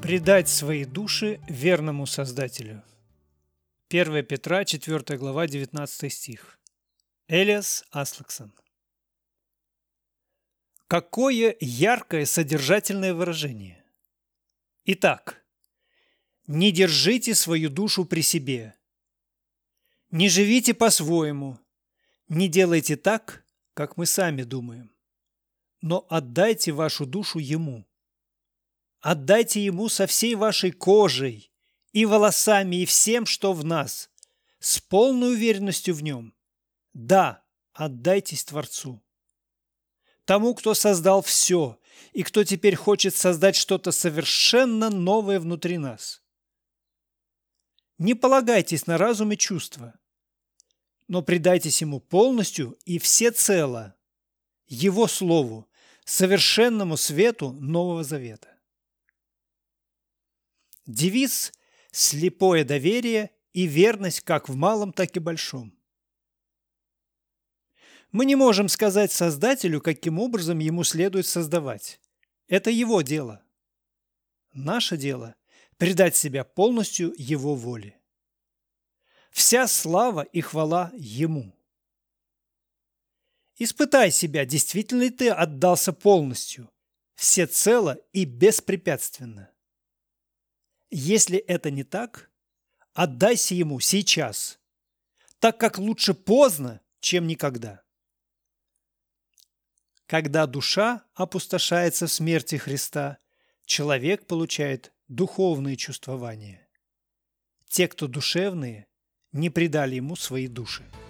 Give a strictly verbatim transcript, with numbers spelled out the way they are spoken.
Предать свои души верному Создателю. первое Петра, четвёртая глава, девятнадцатый стих. Элиас Аслаксон. Какое яркое содержательное выражение! Итак, не держите свою душу при себе, не живите по-своему, не делайте так, как мы сами думаем, но отдайте вашу душу Ему. Отдайте Ему со всей вашей кожей и волосами и всем, что в нас, с полной уверенностью в Нем. Да, отдайтесь Творцу. Тому, кто создал все и кто теперь хочет создать что-то совершенно новое внутри нас. Не полагайтесь на разум и чувства, но предайтесь Ему полностью и всецело, Его Слову, совершенному свету Нового Завета. Девиз «Слепое доверие и верность как в малом, так и большом». Мы не можем сказать Создателю, каким образом Ему следует создавать. Это Его дело. Наше дело – предать себя полностью Его воле. Вся слава и хвала Ему. Испытай себя, действительно ли ты отдался полностью, всецело и беспрепятственно. Если это не так, отдайся Ему сейчас, так как лучше поздно, чем никогда. Когда душа опустошается в смерти Христа, человек получает духовные чувствования. Те, кто душевные, не предали Ему свои души.